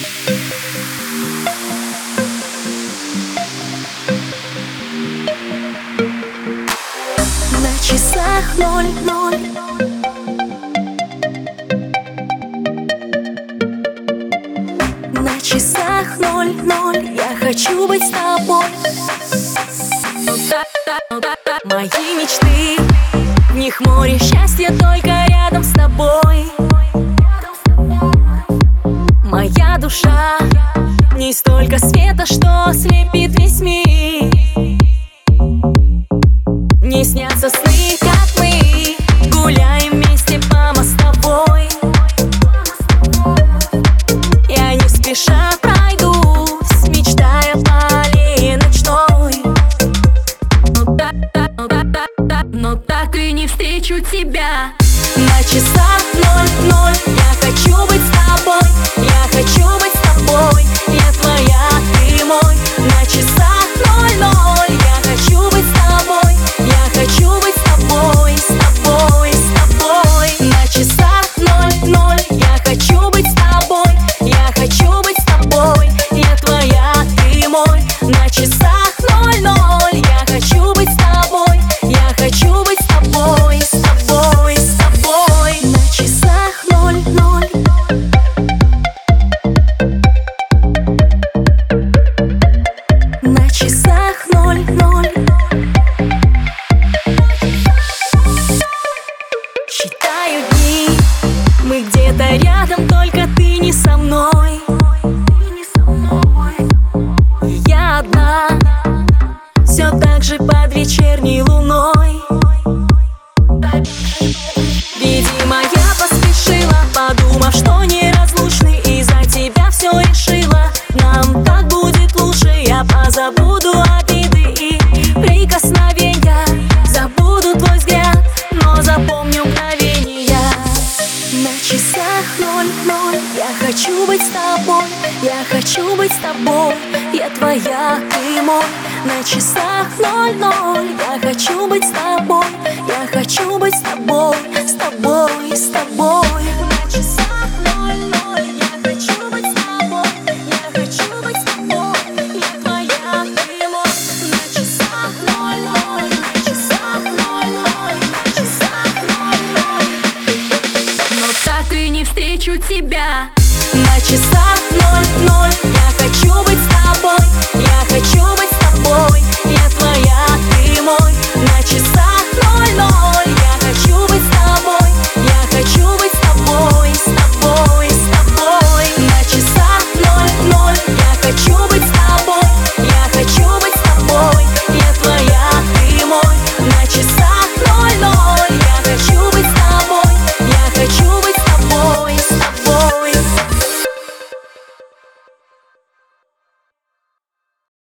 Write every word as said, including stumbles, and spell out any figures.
На часах ноль-ноль. На часах ноль-ноль. Я хочу быть с тобой. Мои мечты, в них море счастья, только рядом с тобой. Моя душа, в ней столько света, что ослепит весь мир. Мне снятся сны, как мы гуляем вместе по мостовой. Я не спеша пройдусь, мечтая по аллее ночной. Но так, так, но так, так, так, но так и не встречу тебя. На часах ноль-ноль. Я хочу быть с тобой. Я хочу быть с тобой. Я твоя, ты мой. На часах ноль-ноль. Я хочу быть с тобой. Я хочу быть с тобой, с тобой, с тобой. На часах ноль-ноль. Я хочу быть с тобой. Я хочу быть с тобой. Я твоя, ты мой. На часах ноль-ноль. Я хочу быть с тобой. Я хочу быть с тобой, с тобой, с тобой. На часах ноль-ноль. На часах ноль-ноль. Считаю дни, мы где-то рядом, только ты не со мной. И я одна, все так же под вечерней луной. Видимо, я поспешила, подумав, что неразлучны. Из-за тебя все решила, нам так будет лучше. Я позабуду обиды и прикосновения, забуду твой взгляд, но запомню мгновения. На часах ноль-ноль. Я хочу быть с тобой. Я хочу быть с тобой. Я твоя, ты мой. На часах ноль-ноль. Я хочу быть с тобой. Я хочу быть с тобой, с тобой, с тобой. На часах ноль-ноль. Я хочу быть с тобой. Я хочу быть с тобой. Я твоя, ты мой. На часах ноль-ноль. На часах ноль-ноль. На часах ноль-ноль. Но так и не встречу тебя. На часах ноль-ноль. Я хочу быть с тобой. Я хочу быть с тобой. Я твоя, ты мой. На часах ноль-ноль. Я хочу быть с тобой. Я хочу быть с тобой, с тобой, с тобой. На часах ноль-ноль. Я хочу